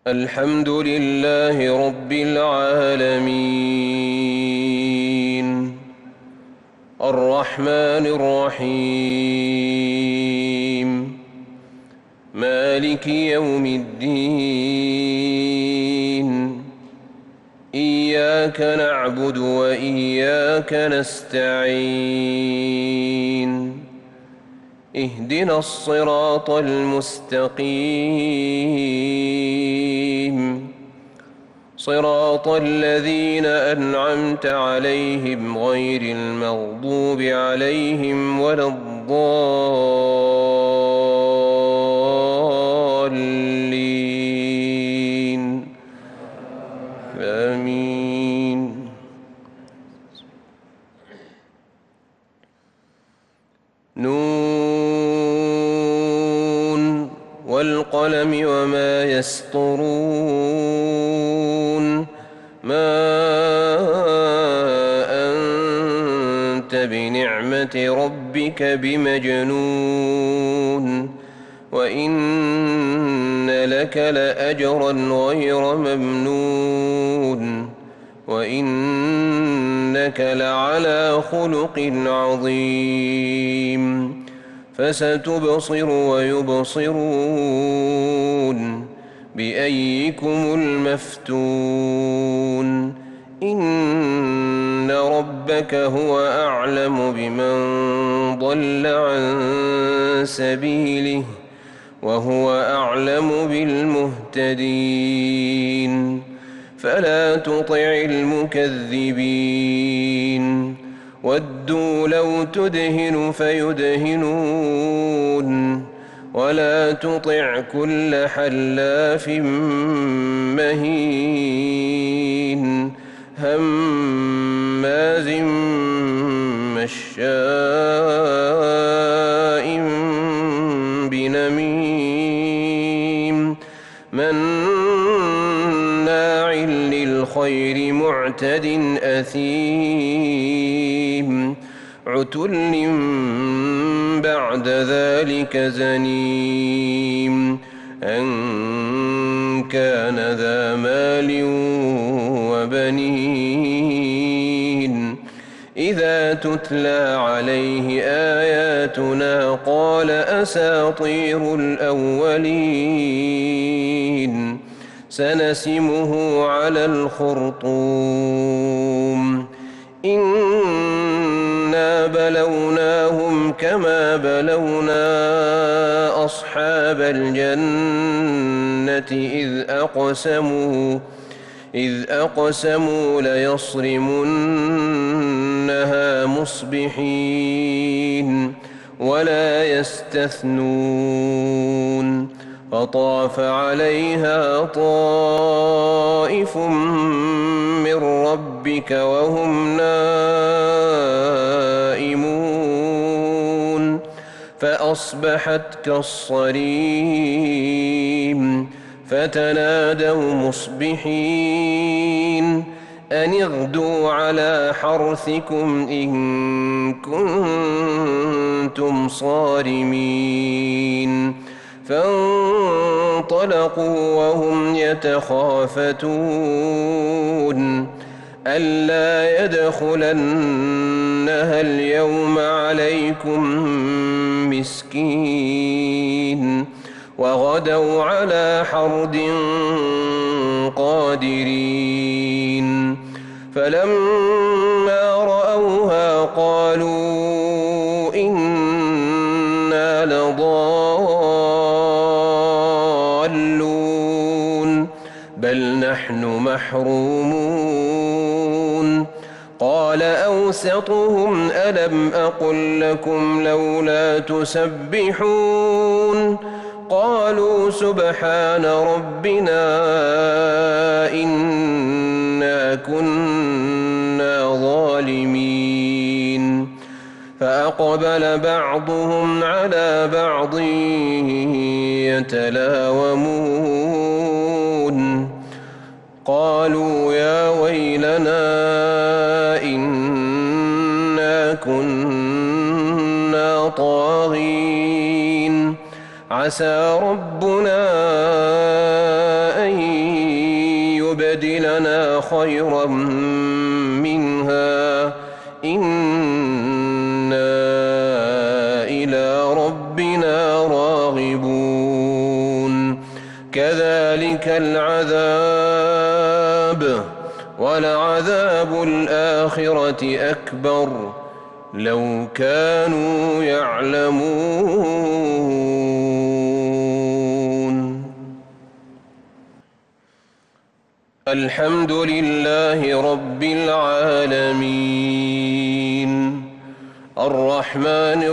الحمد لله رب العالمين الرحمن الرحيم مالك يوم الدين إياك نعبد وإياك نستعين اهدنا الصراط المستقيم صراط الذين أنعمت عليهم غير المغضوب عليهم ولا الضالين آمين. نون والقلم وما يسطرون ما أنت بنعمة ربك بمجنون وإن لك لأجرا غير ممنون وإنك لعلى خلق عظيم فستبصر ويبصرون بأيكم المفتون إن ربك هو أعلم بمن ضل عن سبيله وهو أعلم بالمهتدين فلا تطع المكذبين ودوا لو تدهن فيدهنون ولا تطع كل حلاف مهين هماز مشاء بنميم مناع للخير معتد أثيم عتل بعد ذلك زنيم أن كان ذا مال وبنين إذا تتلى عليه آياتنا قال أساطير الأولين سنسمه على الخرطوم إنا بلوناهم كما بلونا أصحاب الجنة إذ أقسموا ليصرمنها مصبحين ولا يستثنون فطاف عليها طائف من ربك وهم نائمون فأصبحت كالصريم فتنادوا مصبحين أن اغدوا على حرثكم إن كنتم صارمين فانطلقوا وهم يتخافتون ألا يدخلنها اليوم عليكم مسكين وغدوا على حرد قادرين فلما رأوها قالوا إنا لضالون بل نحن محرومون قال أوسطهم ألم أقل لكم لولا تسبحون قالوا سبحان ربنا إنا كنا ظالمين فأقبل بعضهم على بعض يتلاومون قالوا يا ويلنا إنا كنا طاغين عسى ربنا أن يبدلنا خيرا منها إنا إلى ربنا راغبون كذلك العذاب ولعذاب الآخرة أكبر لو كانوا يعلمون. الحمد لله رب العالمين الرحمن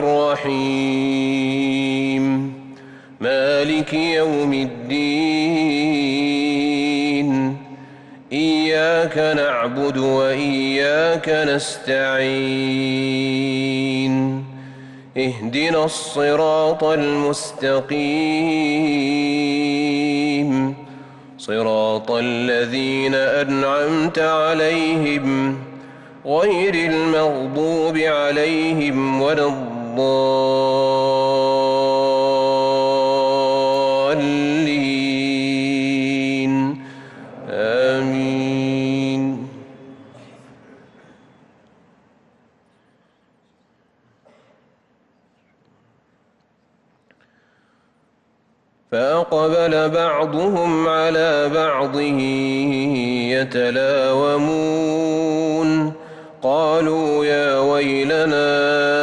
الرحيم مالك يوم الدين إياك نعبد وإياك نستعين اهدنا الصراط المستقيم صراط الذين أنعمت عليهم غير المغضوب عليهم ولا الضالين آمين. فأقبل بعضهم على بعض يتلاومون قالوا يا ويلنا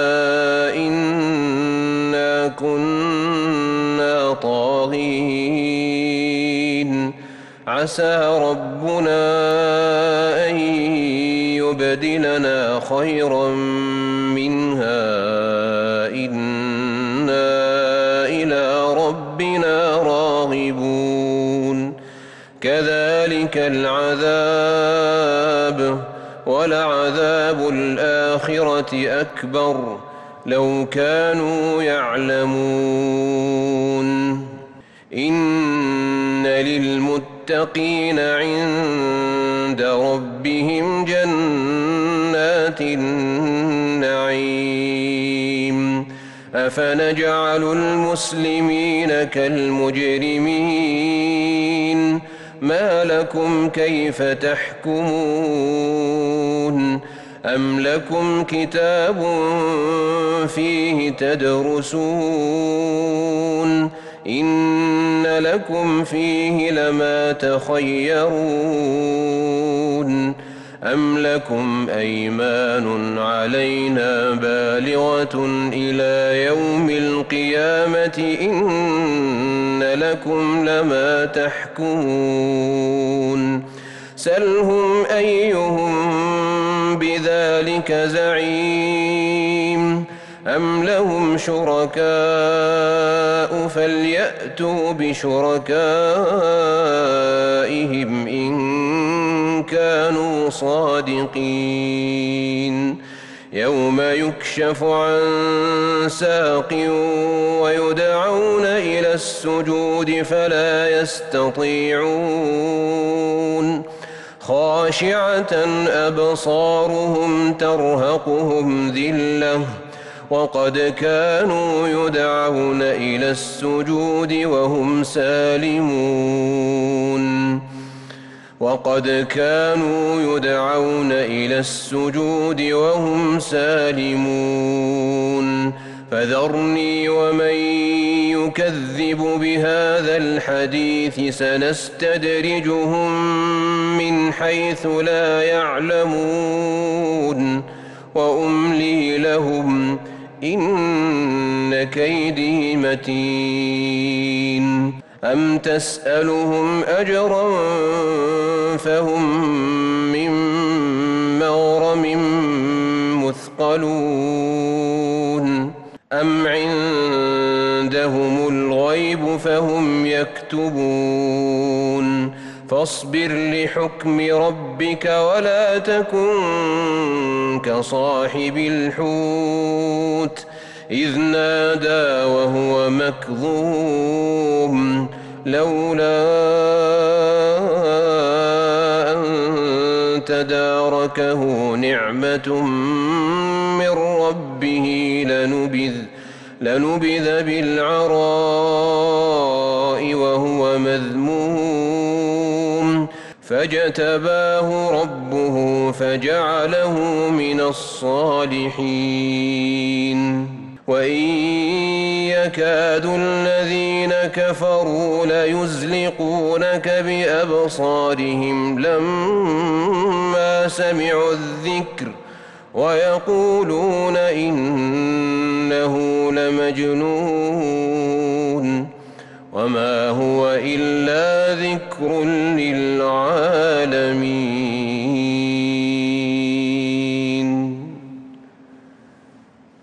إنا كنا طاغين عسى ربنا أن يبدلنا خيرا منها إنا إلى ربنا راغبون كذلك العذاب ولعذاب الآخرة أكبر لو كانوا يعلمون. إن للمتقين عند ربهم جنات النعيم أفنجعل المسلمين كالمجرمين ما لكم كيف تحكمون أم لكم كتاب فيه تدرسون إن لكم فيه لما تخيرون أم لكم أيمان علينا بالغة إلى يوم القيامة إن لكم لما تحكمون سلهم أيهم بذلك زعيم أم لهم شركاء فليأتوا بشركائهم إن كانوا صادقين يوم يكشف عن ساق ويدعون إلى السجود فلا يستطيعون خاشعة أبصارهم ترهقهم ذلة وقد كانوا يدعون إلى السجود وهم سالمون فذرني ومن يكذب بهذا الحديث سنستدرجهم من حيث لا يعلمون وأملي لهم إن كيدي متين أم تسألهم أجرا فهم من مغرم مثقلون أم عندهم الغيب فهم يكتبون فاصبر لحكم ربك ولا تكن كصاحب الحوت إذ نادى وهو مكظوم لولا أن تداركه نعمة من ربه لنبذ بالعراء وهو مذموم فاجتباه ربه فجعله من الصالحين. وإن يكاد الذين كفروا ليزلقونك بأبصارهم لما سمعوا الذكر ويقولون إنه لمجنون وما هو إلا ذكر للعالمين.